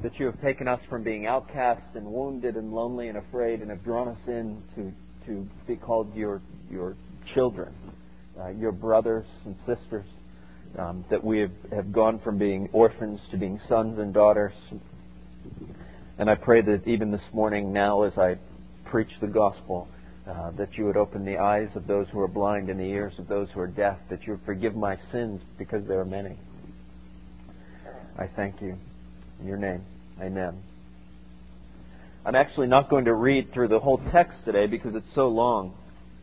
that you have taken us from being outcast and wounded and lonely and afraid and have drawn us in to be called your children, your brothers and sisters, that we have gone from being orphans to being sons and daughters. And I pray that even this morning now as I preach the gospel, that you would open the eyes of those who are blind and the ears of those who are deaf, that you would forgive my sins because there are many. I thank you. In your name, amen. I'm actually not going to read through the whole text today because it's so long.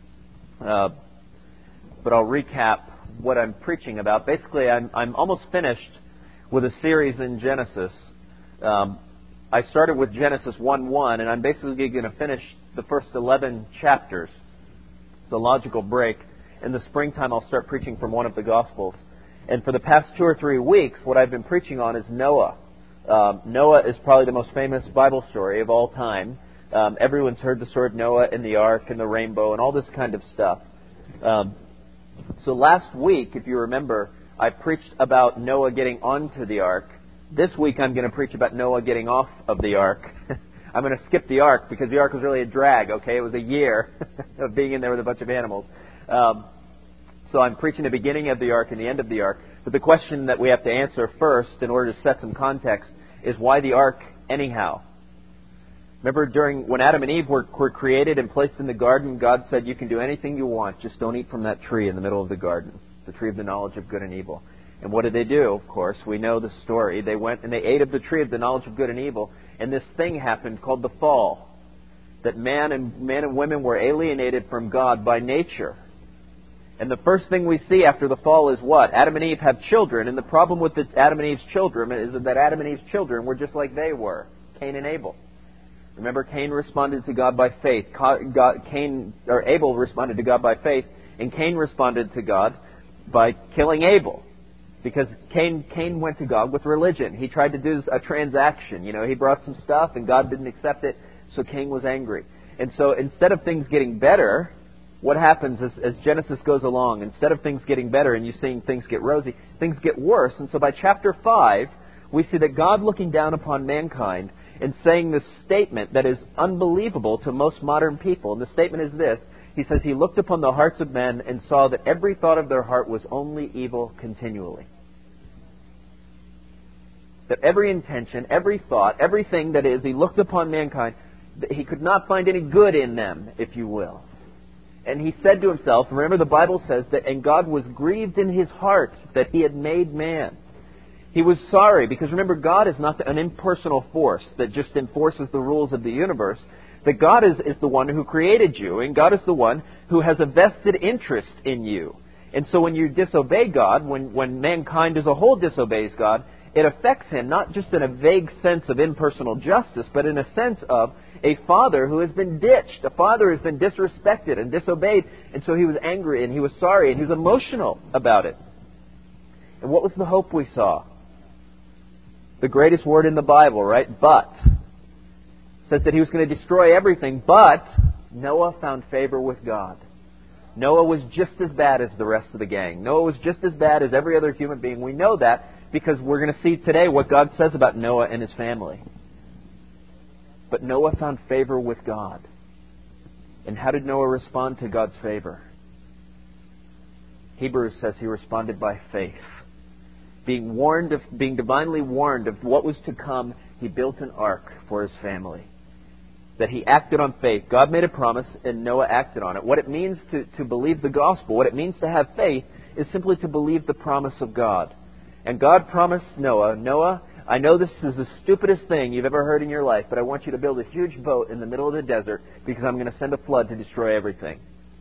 But I'll recap what I'm preaching about. Basically, I'm almost finished with a series in Genesis. I started with Genesis 1:1, and I'm basically going to finish the first 11 chapters. It's a logical break. In the springtime, I'll start preaching from one of the Gospels. And for the past 2 or 3 weeks, what I've been preaching on is Noah. Noah is probably the most famous Bible story of all time. Everyone's heard the story of Noah and the ark and the rainbow and all this kind of stuff. So last week, if you remember, I preached about Noah getting onto the ark. This week I'm going to preach about Noah getting off of the ark. I'm going to skip the ark because the ark was really a drag, okay? It was a year of being in there with a bunch of animals. So I'm preaching the beginning of the ark and the end of the ark. But the question that we have to answer first in order to set some context is why the ark anyhow? Remember when Adam and Eve were created and placed in the garden, God said, you can do anything you want, just don't eat from that tree in the middle of the garden, the tree of the knowledge of good and evil. And what did they do? Of course, we know the story. They went and they ate of the tree of the knowledge of good and evil, and this thing happened called the fall, that man and women were alienated from God by nature. And the first thing we see after the fall is what? Adam and Eve have children, and the problem with Adam and Eve's children is that Adam and Eve's children were just like they were, Cain and Abel. Remember, Cain responded to God by faith. Abel responded to God by faith, and Cain responded to God by killing Abel. Because Cain went to God with religion. He tried to do a transaction. He brought some stuff, and God didn't accept it, so Cain was angry. And so instead of things getting better, what happens as Genesis goes along, instead of things getting better and you seeing things get rosy, things get worse. And so by chapter 5, we see that God looking down upon mankind and saying this statement that is unbelievable to most modern people. And the statement is this. He says, He looked upon the hearts of men and saw that every thought of their heart was only evil continually. That every intention, every thought, everything that is, He looked upon mankind, He could not find any good in them, if you will. And He said to Himself, remember the Bible says that, and God was grieved in His heart that He had made man. He was sorry, because remember, God is not an impersonal force that just enforces the rules of the universe. That God is the one who created you, and God is the one who has a vested interest in you. And so when you disobey God, when mankind as a whole disobeys God, it affects Him not just in a vague sense of impersonal justice, but in a sense of a father who has been ditched, a father who has been disrespected and disobeyed. And so He was angry, and He was sorry, and He was emotional about it. And what was the hope we saw? The greatest word in the Bible, right? But. Says that He was going to destroy everything, but Noah found favor with God. Noah was just as bad as the rest of the gang. Noah was just as bad as every other human being. We know that because we're going to see today what God says about Noah and his family. But Noah found favor with God. And how did Noah respond to God's favor? Hebrews says he responded by faith. Being divinely warned of what was to come, he built an ark for his family. That he acted on faith. God made a promise and Noah acted on it. What it means to believe the gospel, what it means to have faith, is simply to believe the promise of God. And God promised Noah, I know this is the stupidest thing you've ever heard in your life, but I want you to build a huge boat in the middle of the desert because I'm going to send a flood to destroy everything.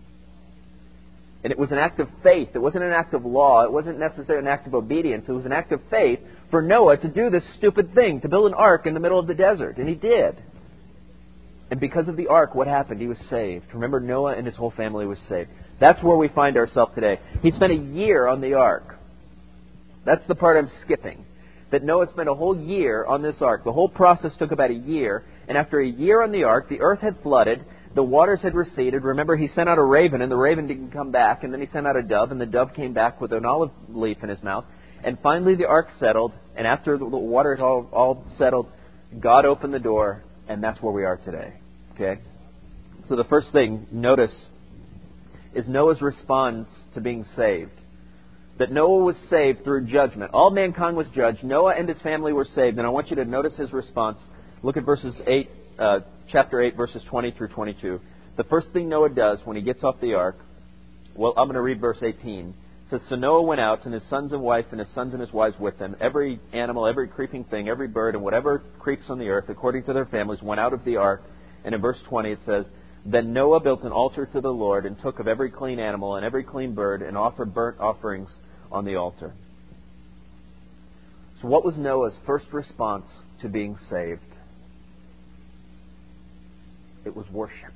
And it was an act of faith. It wasn't an act of law. It wasn't necessarily an act of obedience. It was an act of faith for Noah to do this stupid thing, to build an ark in the middle of the desert. And he did. And because of the ark, what happened? He was saved. Remember, Noah and his whole family was saved. That's where we find ourselves today. He spent a year on the ark. That's the part I'm skipping. That Noah spent a whole year on this ark. The whole process took about a year. And after a year on the ark, the earth had flooded. The waters had receded. Remember, he sent out a raven, and the raven didn't come back. And then he sent out a dove, and the dove came back with an olive leaf in his mouth. And finally the ark settled. And after the waters all settled, God opened the door, and that's where we are today. Okay? So the first thing, notice, is Noah's response to being saved. That Noah was saved through judgment. All mankind was judged. Noah and his family were saved. And I want you to notice his response. Look at chapter 8, verses 20 through 22. The first thing Noah does when he gets off the ark, well, I'm going to read verse 18. It says, "So Noah went out, and his sons and wife, and his sons and his wives with him. Every animal, every creeping thing, every bird, and whatever creeps on the earth, according to their families, went out of the ark." And in verse 20 it says, "Then Noah built an altar to the Lord, and took of every clean animal and every clean bird, and offered burnt offerings on the altar." So what was Noah's first response to being saved? It was worship.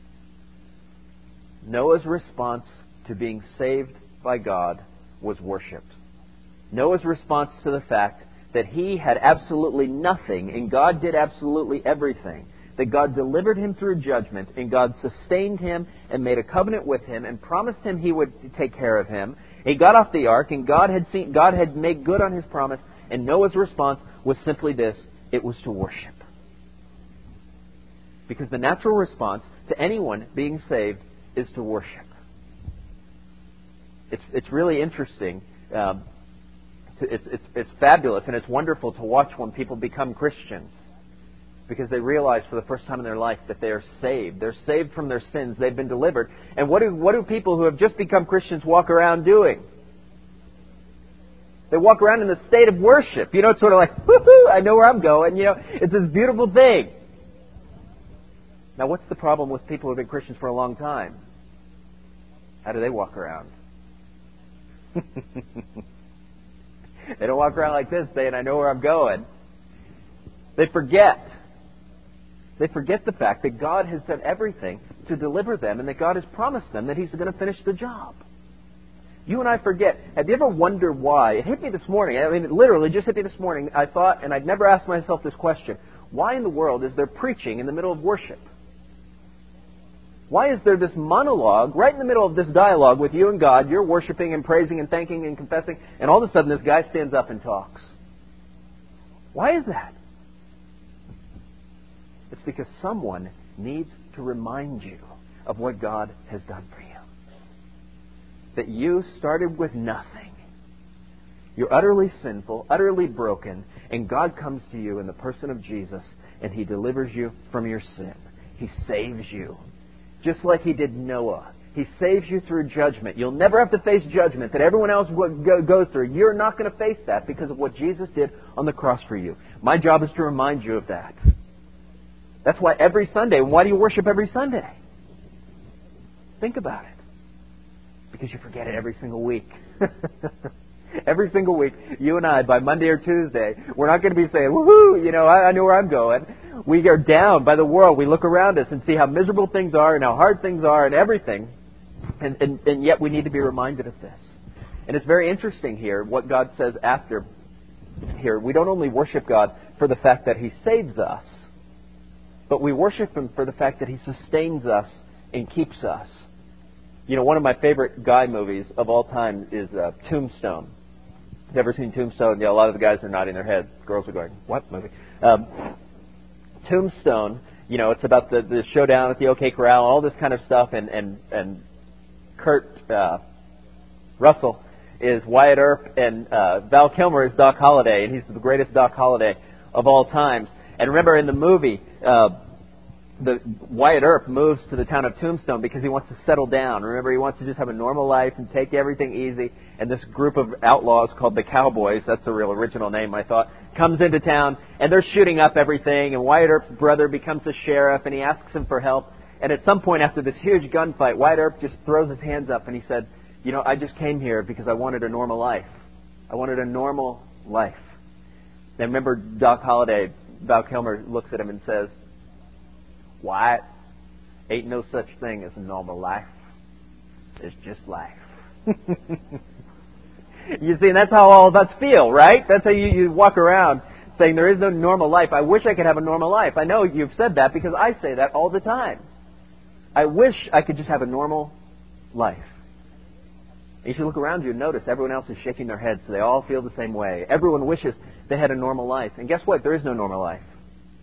Noah's response to being saved by God was worship. Noah's response to the fact that he had absolutely nothing and God did absolutely everything, that God delivered him through judgment and God sustained him and made a covenant with him and promised him he would take care of him. He got off the ark and God had made good on his promise, and Noah's response was simply this: it was to worship. Because the natural response to anyone being saved is to worship. It's really interesting. It's fabulous and it's wonderful to watch when people become Christians, because they realize for the first time in their life that they are saved. They're saved from their sins. They've been delivered. And what do people who have just become Christians walk around doing? They walk around in the state of worship. It's sort of like, woohoo, I know where I'm going. It's this beautiful thing. Now, what's the problem with people who have been Christians for a long time? How do they walk around? They don't walk around like this saying, I know where I'm going. They forget. They forget the fact that God has done everything to deliver them and that God has promised them that He's going to finish the job. You and I forget. Have you ever wondered why? It hit me this morning. I mean, it literally just hit me this morning. I thought, and I'd never asked myself this question, why in the world is there preaching in the middle of worship? Why is there this monologue right in the middle of this dialogue with you and God? You're worshiping and praising and thanking and confessing, and all of a sudden this guy stands up and talks. Why is that? It's because someone needs to remind you of what God has done for you. That you started with nothing. You're utterly sinful, utterly broken, and God comes to you in the person of Jesus, and He delivers you from your sin. He saves you. Just like He did Noah. He saves you through judgment. You'll never have to face judgment that everyone else goes through. You're not going to face that because of what Jesus did on the cross for you. My job is to remind you of that. That's why every Sunday, why do you worship every Sunday? Think about it. Because you forget it every single week. Every single week, you and I, by Monday or Tuesday, we're not going to be saying, woohoo, I know where I'm going. We are down by the world. We look around us and see how miserable things are and how hard things are and everything. And yet we need to be reminded of this. And it's very interesting here what God says after here. We don't only worship God for the fact that He saves us, but we worship Him for the fact that He sustains us and keeps us. One of my favorite guy movies of all time is Tombstone. You ever seen Tombstone? Yeah, a lot of the guys are nodding their heads. Girls are going, what movie? Tombstone, it's about the showdown at the OK Corral, all this kind of stuff, and Kurt Russell is Wyatt Earp, and Val Kilmer is Doc Holliday, and he's the greatest Doc Holliday of all times. And remember in the movie, Wyatt Earp moves to the town of Tombstone because he wants to settle down. Remember, he wants to just have a normal life and take everything easy. And this group of outlaws called the Cowboys, that's a real original name, I thought, comes into town, and they're shooting up everything. And Wyatt Earp's brother becomes the sheriff, and he asks him for help. And at some point after this huge gunfight, Wyatt Earp just throws his hands up, and he said, I just came here because I wanted a normal life. I wanted a normal life. And remember, Doc Holliday, Val Kilmer, looks at him and says, Wyatt, ain't no such thing as a normal life. It's just life. You see, and that's how all of us feel, right? That's how you walk around saying there is no normal life. I wish I could have a normal life. I know you've said that because I say that all the time. I wish I could just have a normal life. And you should look around you and notice everyone else is shaking their heads, so they all feel the same way. Everyone wishes they had a normal life. And guess what? There is no normal life.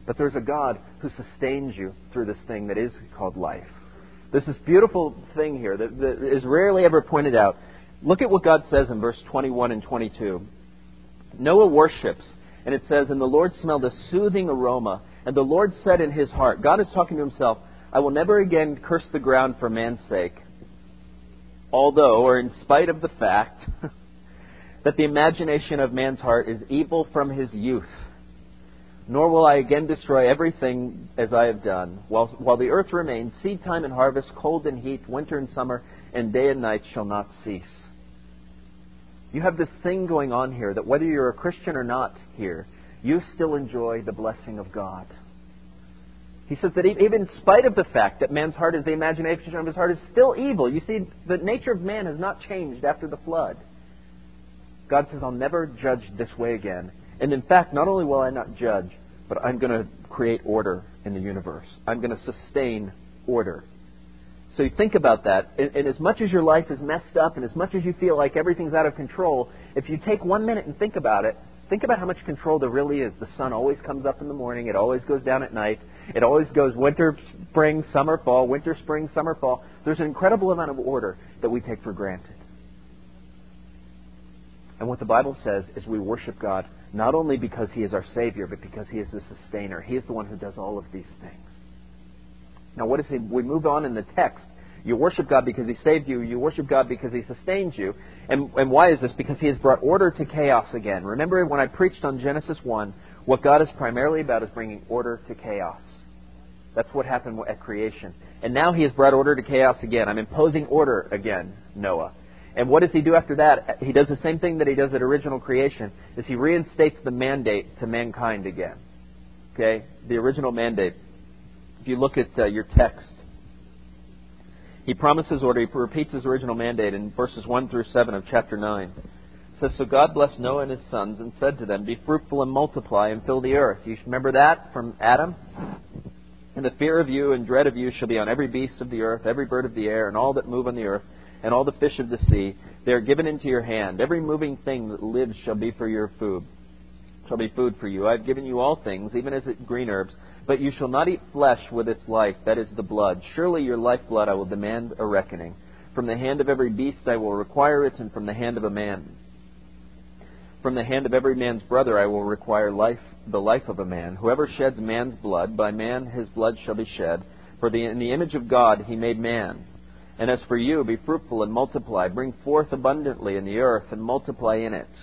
But there's a God who sustains you through this thing that is called life. There's this beautiful thing here that is rarely ever pointed out. Look at what God says in verse 21 and 22. Noah worships, and it says, "And the Lord smelled a soothing aroma, and the Lord said in his heart," God is talking to himself, "I will never again curse the ground for man's sake, although, or in spite of the fact, that the imagination of man's heart is evil from his youth. Nor will I again destroy everything as I have done. While the earth remains, seed time and harvest, cold and heat, winter and summer, and day and night shall not cease." You have this thing going on here that whether you're a Christian or not here, you still enjoy the blessing of God. He says that even in spite of the fact that man's heart is the imagination of his heart is still evil. You see, the nature of man has not changed after the flood. God says, "I'll never judge this way again. And in fact, not only will I not judge, but I'm going to create order in the universe. I'm going to sustain order." So you think about that. And as much as your life is messed up and as much as you feel like everything's out of control, if you take 1 minute and think about it, think about how much control there really is. The sun always comes up in the morning. It always goes down at night. It always goes winter, spring, summer, fall, winter, spring, summer, fall. There's an incredible amount of order that we take for granted. And what the Bible says is we worship God not only because He is our Savior, but because He is the sustainer. He is the one who does all of these things. Now, what is He? We move on in the text. You worship God because He saved you. You worship God because He sustains you. And why is this? Because He has brought order to chaos again. Remember when I preached on Genesis 1, what God is primarily about is bringing order to chaos. That's what happened at creation. And now He has brought order to chaos again. I'm imposing order again, Noah. And what does He do after that? He does the same thing that He does at original creation, is He reinstates the mandate to mankind again. Okay? The original mandate. If you look at your text, He promises order. He repeats His original mandate in verses 1 through 7 of chapter 9. It says, "So God blessed Noah and his sons and said to them, 'Be fruitful and multiply and fill the earth.'" You remember that from Adam? "And the fear of you and dread of you shall be on every beast of the earth, every bird of the air, and all that move on the earth, and all the fish of the sea. They are given into your hand. Every moving thing that lives shall be for your food. Shall be food for you. I have given you all things, even as green herbs. But you shall not eat flesh with its life, that is the blood. Surely your lifeblood I will demand a reckoning. From the hand of every beast I will require it, and from the hand of a man. From the hand of every man's brother I will require the life of a man. Whoever sheds man's blood, by man his blood shall be shed. For in the image of God He made man. And as for you, be fruitful and multiply. Bring forth abundantly in the earth and multiply in it."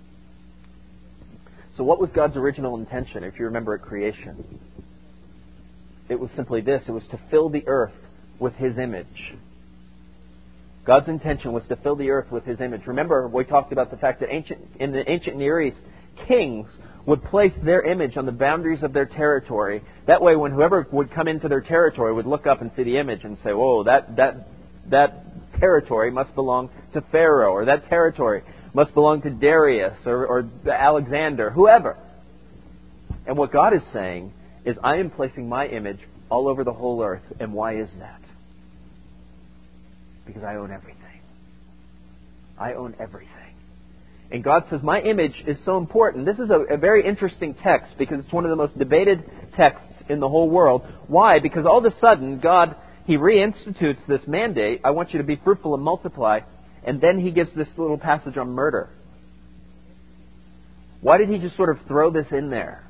So what was God's original intention, if you remember at creation? It was simply this. It was to fill the earth with His image. God's intention was to fill the earth with His image. Remember, we talked about the fact that in the ancient Near East, kings would place their image on the boundaries of their territory. That way, when whoever would come into their territory would look up and see the image and say, "Whoa, that territory must belong to Pharaoh," or "that territory must belong to Darius or Alexander," whoever. And what God is saying is, I am placing my image all over the whole earth. And why is that? Because I own everything. I own everything. And God says, my image is so important. This is a very interesting text because it's one of the most debated texts in the whole world. Why? Because all of a sudden, God, He reinstitutes this mandate, I want you to be fruitful and multiply, and then He gives this little passage on murder. Why did He just sort of throw this in there?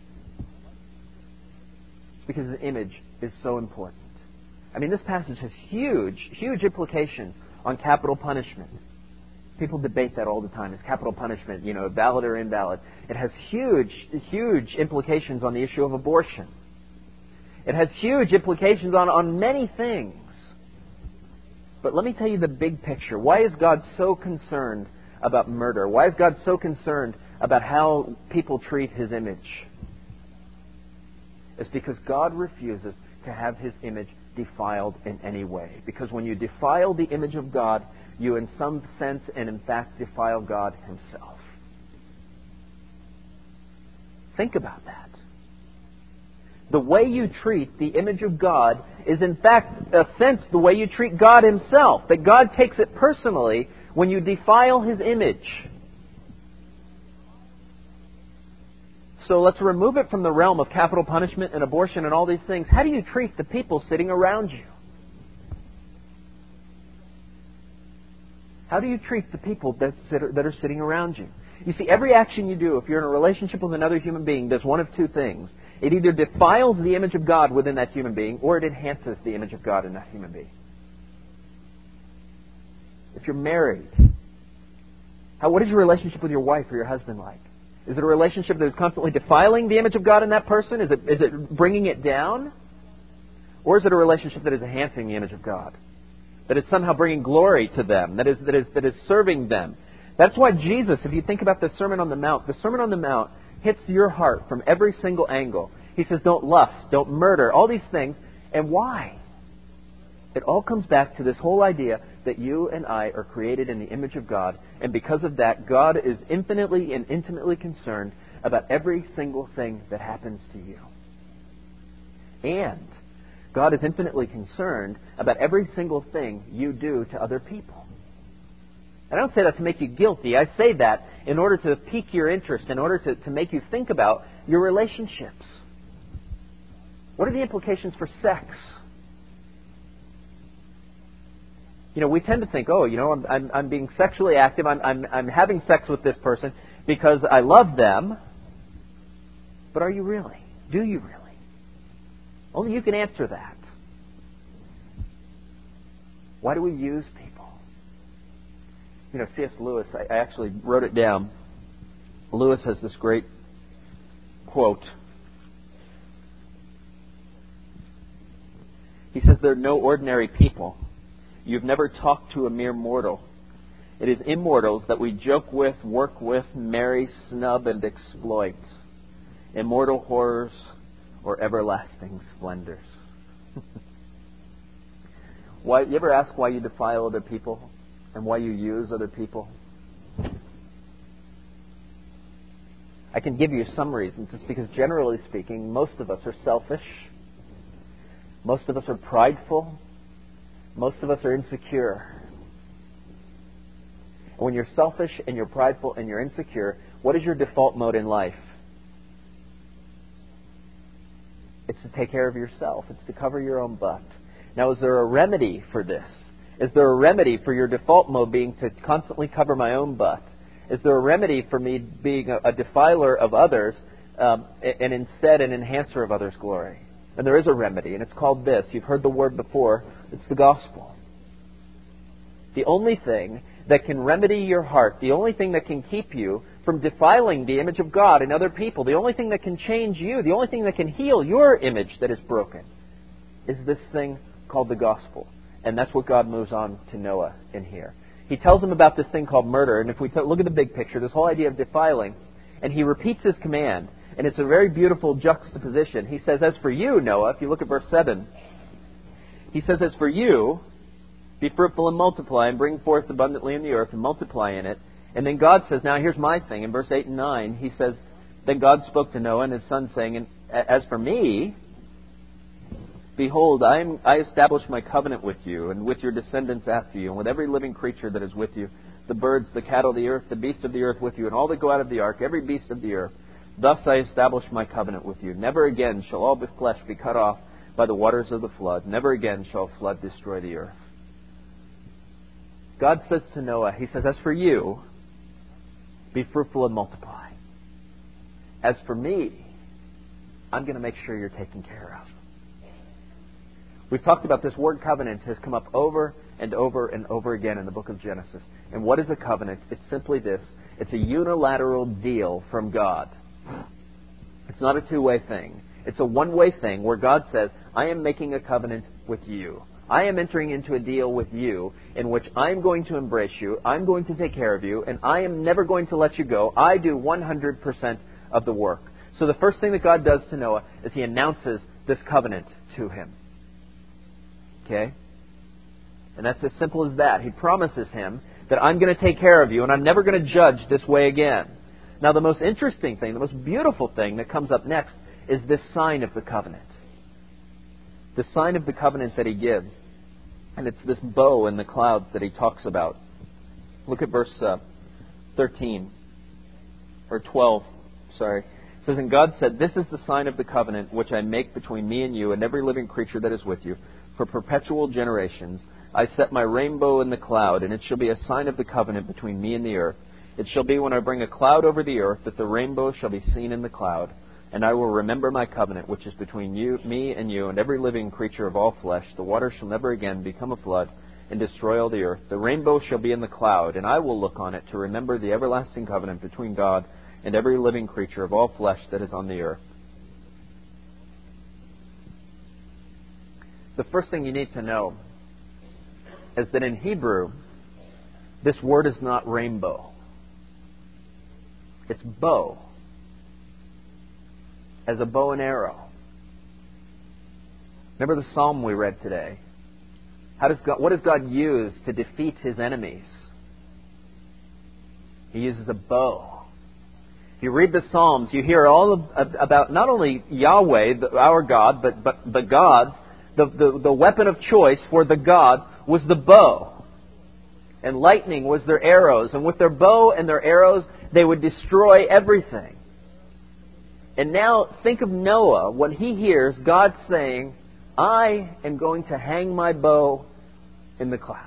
It's because His image is so important. I mean, this passage has huge, huge implications on capital punishment. People debate that all the time. Is capital punishment, valid or invalid? It has huge, huge implications on the issue of abortion. It has huge implications on many things. But let me tell you the big picture. Why is God so concerned about murder? Why is God so concerned about how people treat His image? It's because God refuses to have His image defiled in any way. Because when you defile the image of God, you in some sense and in fact defile God Himself. Think about that. The way you treat the image of God is in fact, a sense, the way you treat God Himself. That God takes it personally when you defile His image. So let's remove it from the realm of capital punishment and abortion and all these things. How do you treat the people sitting around you? How do you treat the people that are sitting around you? You see, every action you do, if you're in a relationship with another human being, does one of two things. It either defiles the image of God within that human being, or it enhances the image of God in that human being. If you're married, what is your relationship with your wife or your husband like? Is it a relationship that is constantly defiling the image of God in that person? Is it bringing it down? Or is it a relationship that is enhancing the image of God? That is somehow bringing glory to them, that is serving them. That's why Jesus, if you think about the Sermon on the Mount hits your heart from every single angle. He says, don't lust, don't murder, all these things. And why? It all comes back to this whole idea that you and I are created in the image of God. And because of that, God is infinitely and intimately concerned about every single thing that happens to you. And God is infinitely concerned about every single thing you do to other people. I don't say that to make you guilty. I say that in order to pique your interest, in order to make you think about your relationships. What are the implications for sex? We tend to think, I'm being sexually active. I'm having sex with this person because I love them. But are you really? Do you really? Only you can answer that. Why do we use people? C.S. Lewis, I actually wrote it down. Lewis has this great quote. He says, "There are no ordinary people. You've never talked to a mere mortal. It is immortals that we joke with, work with, marry, snub, and exploit. Immortal horrors or everlasting splendors." You ever ask why you defile other people and why you use other people? I can give you some reasons. It's because generally speaking, most of us are selfish. Most of us are prideful. Most of us are insecure. And when you're selfish and you're prideful and you're insecure, what is your default mode in life? It's to take care of yourself. It's to cover your own butt. Now, is there a remedy for this? Is there a remedy for your default mode being to constantly cover my own butt? Is there a remedy for me being a defiler of others and instead an enhancer of others' glory? And there is a remedy, and it's called this. You've heard the word before. It's the gospel. The only thing that can remedy your heart, the only thing that can keep you from defiling the image of God in other people, the only thing that can change you, the only thing that can heal your image that is broken, is this thing called the gospel. And that's what God moves on to Noah in here. He tells him about this thing called murder. And if we look at the big picture, this whole idea of defiling, and he repeats his command. And it's a very beautiful juxtaposition. He says, "As for you, Noah," if you look at verse 7, he says, "As for you, be fruitful and multiply and bring forth abundantly in the earth and multiply in it." And then God says, now here's my thing. In verse 8 and 9, he says, "Then God spoke to Noah and his son, saying, and as for me, behold, I establish my covenant with you and with your descendants after you and with every living creature that is with you, the birds, the cattle of the earth, the beasts of the earth with you, and all that go out of the ark, every beast of the earth. Thus I establish my covenant with you. Never again shall all the flesh be cut off by the waters of the flood. Never again shall a flood destroy the earth." God says to Noah, he says, "As for you, be fruitful and multiply. As for me, I'm going to make sure you're taken care of." We've talked about this word covenant has come up over and over and over again in the book of Genesis. And what is a covenant? It's simply this. It's a unilateral deal from God. It's not a two-way thing. It's a one-way thing where God says, I am making a covenant with you. I am entering into a deal with you in which I'm going to embrace you, I'm going to take care of you, and I am never going to let you go. I do 100% of the work. So the first thing that God does to Noah is he announces this covenant to him. Okay? And that's as simple as that. He promises him that I'm going to take care of you and I'm never going to judge this way again. Now the most interesting thing, the most beautiful thing that comes up next is this sign of the covenant. The sign of the covenant that he gives. And it's this bow in the clouds that he talks about. Look at verse 13. Or 12, sorry. It says, and God said, this is the sign of the covenant which I make between me and you and every living creature that is with you for perpetual generations. I set my rainbow in the cloud, and it shall be a sign of the covenant between me and the earth. It shall be when I bring a cloud over the earth that the rainbow shall be seen in the cloud. And I will remember my covenant, which is between me and you, and every living creature of all flesh. The water shall never again become a flood and destroy all the earth. The rainbow shall be in the cloud, and I will look on it to remember the everlasting covenant between God and every living creature of all flesh that is on the earth. The first thing you need to know is that in Hebrew, this word is not rainbow. It's bow. As a bow and arrow. Remember the psalm we read today? What does God use to defeat His enemies? He uses a bow. If you read the Psalms, you hear all about not only Yahweh, our God, but the gods. The weapon of choice for the gods was the bow. And lightning was their arrows. And with their bow and their arrows, they would destroy everything. And now think of Noah when he hears God saying, I am going to hang my bow in the clouds.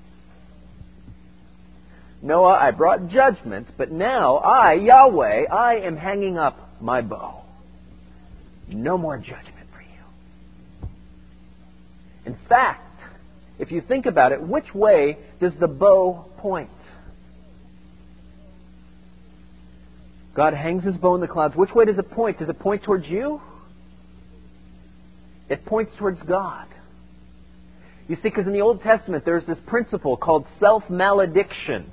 Noah, I brought judgment, but now I, Yahweh, I am hanging up my bow. No more judgment for you. In fact, if you think about it, which way does the bow point? God hangs His bow in the clouds. Which way does it point? Does it point towards you? It points towards God. You see, because in the Old Testament there's this principle called self-malediction.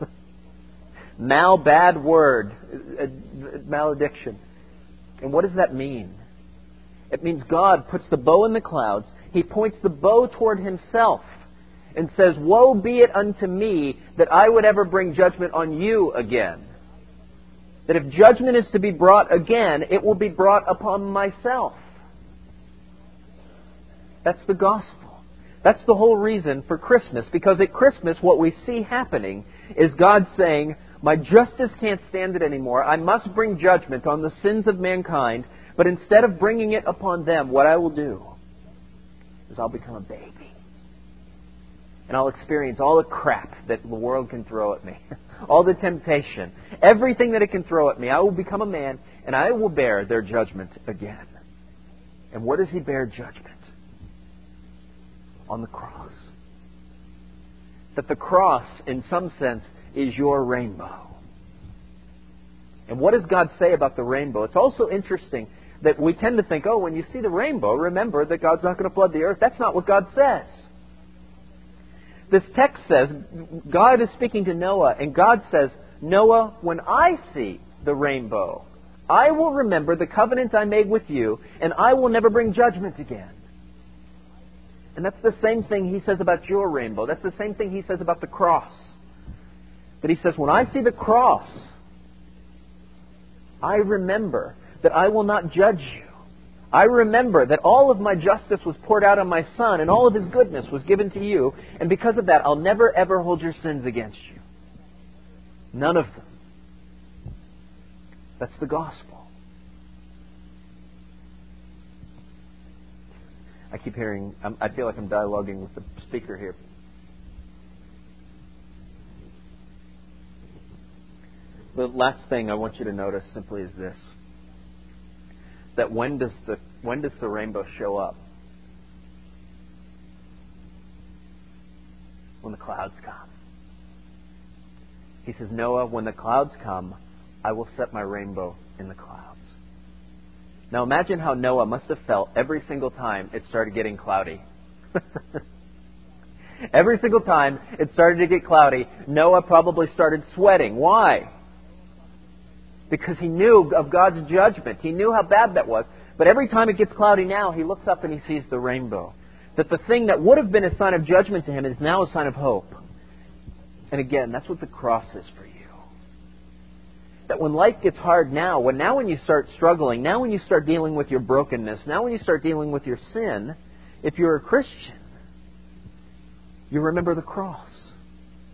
Bad word. Malediction. And what does that mean? It means God puts the bow in the clouds. He points the bow toward Himself and says, woe be it unto me that I would ever bring judgment on you again. That if judgment is to be brought again, it will be brought upon myself. That's the gospel. That's the whole reason for Christmas. Because at Christmas, what we see happening is God saying, my justice can't stand it anymore. I must bring judgment on the sins of mankind. But instead of bringing it upon them, what I will do is I'll become a baby. And I'll experience all the crap that the world can throw at me. All the temptation. Everything that it can throw at me. I will become a man and I will bear their judgment again. And where does He bear judgment? On the cross. That the cross, in some sense, is your rainbow. And what does God say about the rainbow? It's also interesting that we tend to think, when you see the rainbow, remember that God's not going to flood the earth. That's not what God says. This text says, God is speaking to Noah, and God says, Noah, when I see the rainbow, I will remember the covenant I made with you, and I will never bring judgment again. And that's the same thing He says about your rainbow. That's the same thing He says about the cross. That He says, when I see the cross, I remember that I will not judge you. I remember that all of my justice was poured out on my Son, and all of His goodness was given to you, and because of that, I'll never ever hold your sins against you. None of them. That's the gospel. I keep hearing, I feel like I'm dialoguing with the speaker here. The last thing I want you to notice simply is this. That when does the rainbow show up? When the clouds come. He says, Noah, when the clouds come, I will set my rainbow in the clouds. Now imagine how Noah must have felt every single time it started getting cloudy. Every single time it started to get cloudy, Noah probably started sweating. Why? Because he knew of God's judgment. He knew how bad that was. But every time it gets cloudy now, he looks up and he sees the rainbow. That the thing that would have been a sign of judgment to him is now a sign of hope. And again, that's what the cross is for you. That when life gets hard now when you start struggling, now when you start dealing with your brokenness, now when you start dealing with your sin, if you're a Christian, you remember the cross.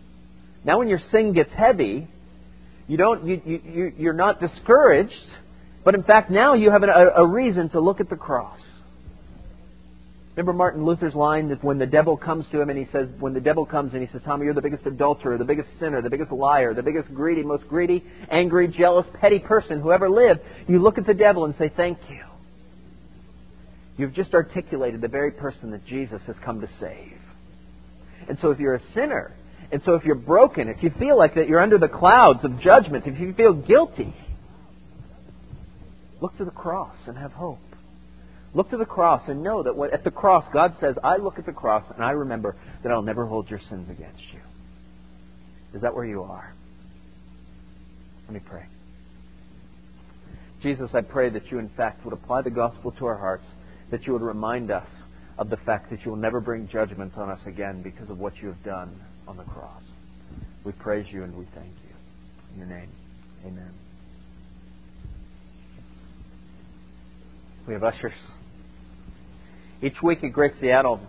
Now when your sin gets heavy, you're not discouraged But in fact, now you have a reason to look at the cross. Remember Martin Luther's line that when the devil comes to him and he says, Tommy, you're the biggest adulterer, the biggest sinner, the biggest liar, the biggest greedy, most greedy, angry, jealous, petty person who ever lived. You look at the devil and say, thank you. You've just articulated the very person that Jesus has come to save. And so if you're a sinner, and so if you're broken, if you feel like that you're under the clouds of judgment, if you feel guilty, look to the cross and have hope. Look to the cross and know that at the cross, God says, I look at the cross and I remember that I'll never hold your sins against you. Is that where you are? Let me pray. Jesus, I pray that you in fact would apply the gospel to our hearts, that you would remind us of the fact that you will never bring judgment on us again because of what you have done on the cross. We praise you and we thank you. In your name, amen. We have ushers. Each week at Great Seattle,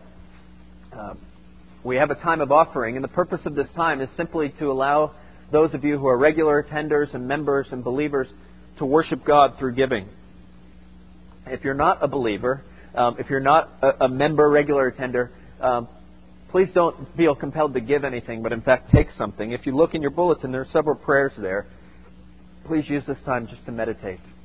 we have a time of offering, and the purpose of this time is simply to allow those of you who are regular attenders and members and believers to worship God through giving. If you're not a believer, if you're not a member, regular attender, please don't feel compelled to give anything, but in fact take something. If you look in your bulletin, there are several prayers there. Please use this time just to meditate